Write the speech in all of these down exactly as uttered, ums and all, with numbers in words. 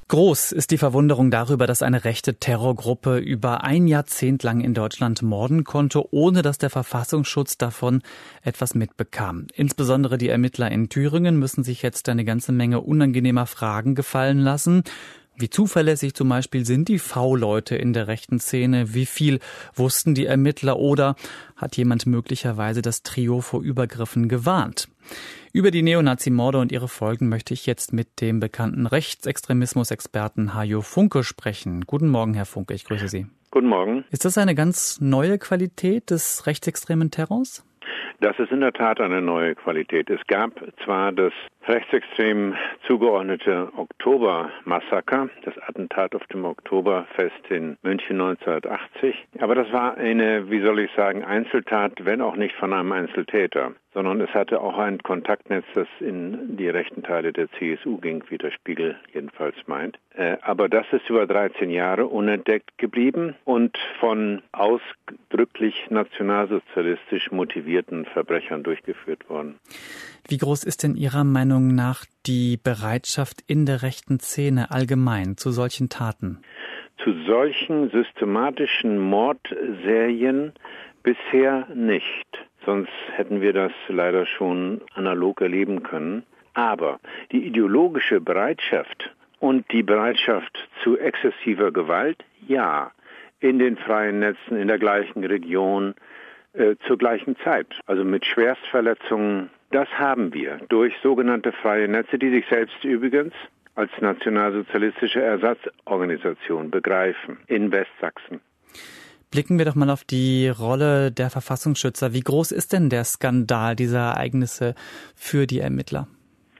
Groß ist die Verwunderung darüber, dass eine rechte Terrorgruppe über ein Jahrzehnt lang in Deutschland morden konnte, ohne dass der Verfassungsschutz davon etwas mitbekam. Insbesondere die Ermittler in Thüringen müssen sich jetzt eine ganze Menge unangenehmer Fragen gefallen lassen. Wie zuverlässig zum Beispiel sind die V-Leute in der rechten Szene? Wie viel wussten die Ermittler? Oder hat jemand möglicherweise das Trio vor Übergriffen gewarnt? Über die Neonazi-Morde und ihre Folgen möchte ich jetzt mit dem bekannten Rechtsextremismus-Experten Hajo Funke sprechen. Guten Morgen, Herr Funke, ich grüße Sie. Guten Morgen. Ist das eine ganz neue Qualität des rechtsextremen Terrors? Das ist in der Tat eine neue Qualität. Es gab zwar das rechtsextrem zugeordnete Oktobermassaker, das Attentat auf dem Oktoberfest in München neunzehnhundertachtzig, aber das war eine, wie soll ich sagen, Einzeltat, wenn auch nicht von einem Einzeltäter, sondern es hatte auch ein Kontaktnetz, das in die rechten Teile der C S U ging, wie der Spiegel jedenfalls meint. Äh, aber das ist über dreizehn Jahre unentdeckt geblieben und von ausdrücklich nationalsozialistisch motivierten Verbrechern durchgeführt worden. Wie groß ist denn Ihrer Meinung nach die Bereitschaft in der rechten Szene allgemein zu solchen Taten? Zu solchen systematischen Mordserien bisher nicht. Sonst hätten wir das leider schon analog erleben können. Aber die ideologische Bereitschaft und die Bereitschaft zu exzessiver Gewalt, ja, in den freien Netzen, in der gleichen Region, äh, zur gleichen Zeit. Also mit Schwerstverletzungen, das haben wir durch sogenannte freie Netze, die sich selbst übrigens als nationalsozialistische Ersatzorganisation begreifen in Westsachsen. Blicken wir doch mal auf die Rolle der Verfassungsschützer. Wie groß ist denn der Skandal dieser Ereignisse für die Ermittler?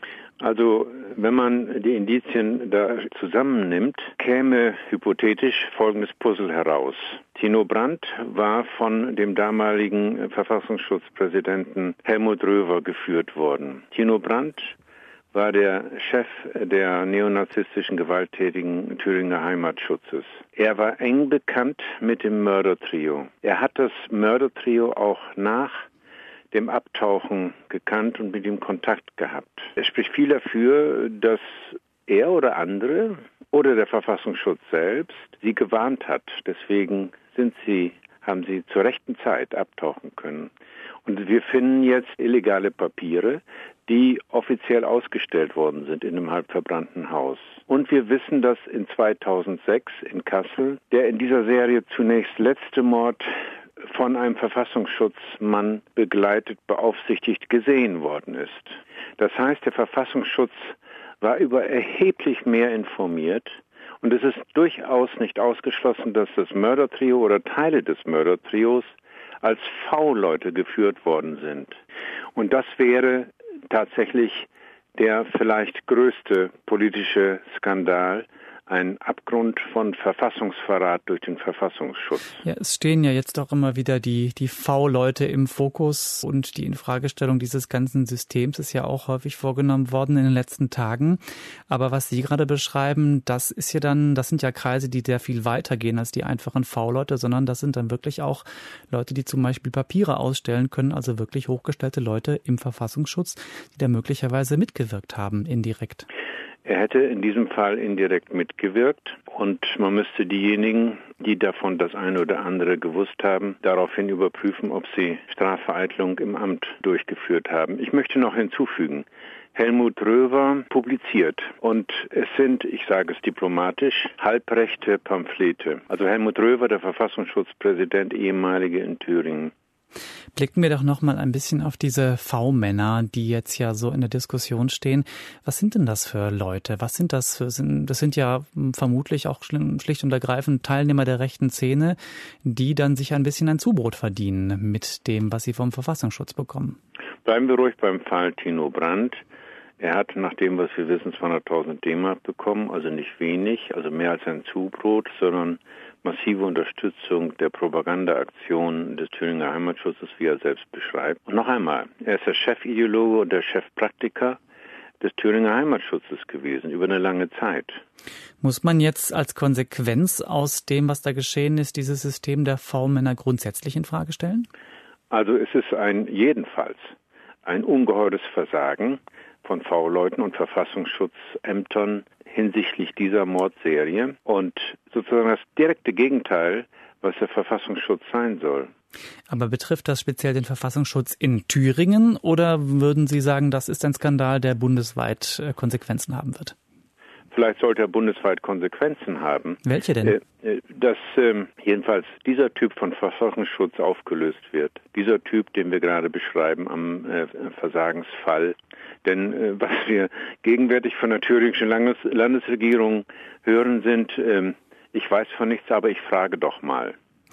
Also, wenn man die Indizien da zusammennimmt, käme hypothetisch folgendes Puzzle heraus. Tino Brandt war von dem damaligen Verfassungsschutzpräsidenten Helmut Röwer geführt worden. Tino Brandt war der Chef der neonazistischen gewalttätigen Thüringer Heimatschutzes. Er war eng bekannt mit dem Mördertrio. Er hat das Mördertrio auch nach dem Abtauchen gekannt und mit ihm Kontakt gehabt. Es spricht viel dafür, dass er oder andere oder der Verfassungsschutz selbst sie gewarnt hat. Deswegen sind sie, haben sie zur rechten Zeit abtauchen können. Und wir finden jetzt illegale Papiere, die offiziell ausgestellt worden sind in einem halb verbrannten Haus. Und wir wissen, dass in zweitausendsechs in Kassel der in dieser Serie zunächst letzte Mord von einem Verfassungsschutzmann begleitet, beaufsichtigt gesehen worden ist. Das heißt, der Verfassungsschutz war über erheblich mehr informiert und es ist durchaus nicht ausgeschlossen, dass das Mördertrio oder Teile des Mördertrios als V-Leute geführt worden sind. Und das wäre tatsächlich der vielleicht größte politische Skandal, ein Abgrund von Verfassungsverrat durch den Verfassungsschutz. Ja, es stehen ja jetzt auch immer wieder die, die V-Leute im Fokus und die Infragestellung dieses ganzen Systems ist ja auch häufig vorgenommen worden in den letzten Tagen. Aber was Sie gerade beschreiben, das ist ja dann, das sind ja Kreise, die sehr viel weiter gehen als die einfachen V-Leute, sondern das sind dann wirklich auch Leute, die zum Beispiel Papiere ausstellen können, also wirklich hochgestellte Leute im Verfassungsschutz, die da möglicherweise mitgewirkt haben, indirekt. Er hätte in diesem Fall indirekt mitgewirkt und man müsste diejenigen, die davon das eine oder andere gewusst haben, daraufhin überprüfen, ob sie Strafvereitlung im Amt durchgeführt haben. Ich möchte noch hinzufügen, Helmut Röwer publiziert und es sind, ich sage es diplomatisch, halbrechte Pamphlete. Also Helmut Röwer, der Verfassungsschutzpräsident, ehemalige in Thüringen. Blicken wir doch noch mal ein bisschen auf diese V-Männer, die jetzt ja so in der Diskussion stehen. Was sind denn das für Leute? Was sind das für, das sind ja vermutlich auch schlicht und ergreifend Teilnehmer der rechten Szene, die dann sich ein bisschen ein Zubrot verdienen mit dem, was sie vom Verfassungsschutz bekommen. Bleiben wir ruhig beim Fall Tino Brandt. Er hat nach dem, was wir wissen, zweihunderttausend D-Mark bekommen, also nicht wenig, also mehr als ein Zubrot, sondern massive Unterstützung der Propagandaaktion des Thüringer Heimatschutzes, wie er selbst beschreibt. Und noch einmal, er ist der Chefideologe und der Chefpraktiker des Thüringer Heimatschutzes gewesen, über eine lange Zeit. Muss man jetzt als Konsequenz aus dem, was da geschehen ist, dieses System der V-Männer grundsätzlich in Frage stellen? Also es ist ein jedenfalls ein ungeheures Versagen von V-Leuten und Verfassungsschutzämtern hinsichtlich dieser Mordserie und sozusagen das direkte Gegenteil, was der Verfassungsschutz sein soll. Aber betrifft das speziell den Verfassungsschutz in Thüringen oder würden Sie sagen, das ist ein Skandal, der bundesweit Konsequenzen haben wird? Vielleicht sollte er bundesweit Konsequenzen haben. Welche denn? Dass ähm, jedenfalls dieser Typ von Verfassungsschutz aufgelöst wird. Dieser Typ, den wir gerade beschreiben am äh, Versagensfall. Denn äh, was wir gegenwärtig von der thüringischen Landes- Landesregierung hören sind, äh, ich weiß von nichts, aber ich frage doch mal.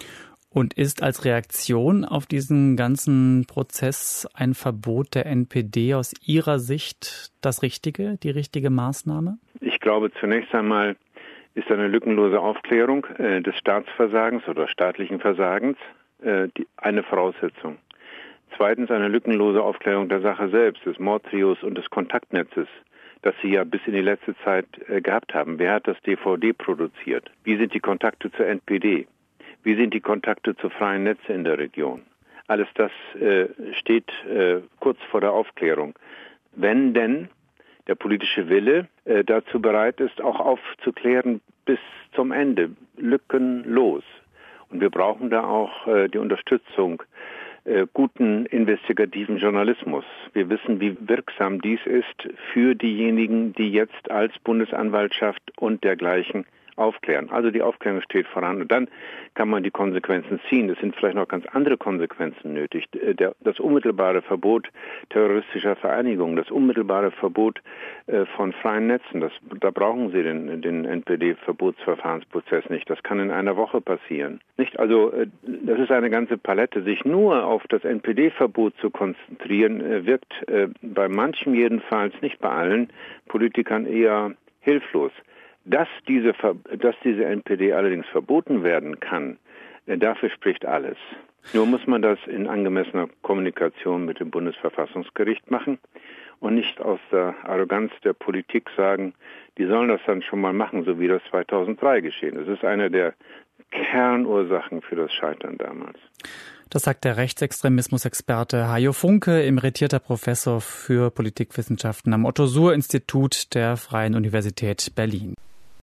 Und ist als Reaktion auf diesen ganzen Prozess ein Verbot der N P D aus Ihrer Sicht das Richtige, die richtige Maßnahme? Ich glaube, zunächst einmal ist eine lückenlose Aufklärung äh, des Staatsversagens oder staatlichen Versagens äh, die, eine Voraussetzung. Zweitens eine lückenlose Aufklärung der Sache selbst, des Mordtrios und des Kontaktnetzes, das Sie ja bis in die letzte Zeit äh, gehabt haben. Wer hat das D V D produziert? Wie sind die Kontakte zur N P D? Wie sind die Kontakte zu freien Netze in der Region? Alles das äh, steht äh, kurz vor der Aufklärung. Wenn denn der politische Wille äh, dazu bereit ist, auch aufzuklären bis zum Ende, lückenlos. Und wir brauchen da auch äh, die Unterstützung äh, guten investigativen Journalismus. Wir wissen, wie wirksam dies ist für diejenigen, die jetzt als Bundesanwaltschaft und dergleichen aufklären. Also die Aufklärung steht voran und dann kann man die Konsequenzen ziehen. Es sind vielleicht noch ganz andere Konsequenzen nötig. Der, das unmittelbare Verbot terroristischer Vereinigungen, das unmittelbare Verbot äh, von freien Netzen, das, da brauchen Sie den, den N P D-Verbotsverfahrensprozess nicht. Das kann in einer Woche passieren. Nicht? Also äh, das ist eine ganze Palette. Sich nur auf das N P D-Verbot zu konzentrieren, äh, wirkt äh, bei manchen jedenfalls, nicht bei allen Politikern, eher hilflos. Dass diese, dass diese N P D allerdings verboten werden kann, dafür spricht alles. Nur muss man das in angemessener Kommunikation mit dem Bundesverfassungsgericht machen und nicht aus der Arroganz der Politik sagen, die sollen das dann schon mal machen, so wie das zweitausenddrei geschehen ist. Das ist eine der Kernursachen für das Scheitern damals. Das sagt der Rechtsextremismus-Experte Hajo Funke, emeritierter Professor für Politikwissenschaften am Otto-Suhr-Institut der Freien Universität Berlin.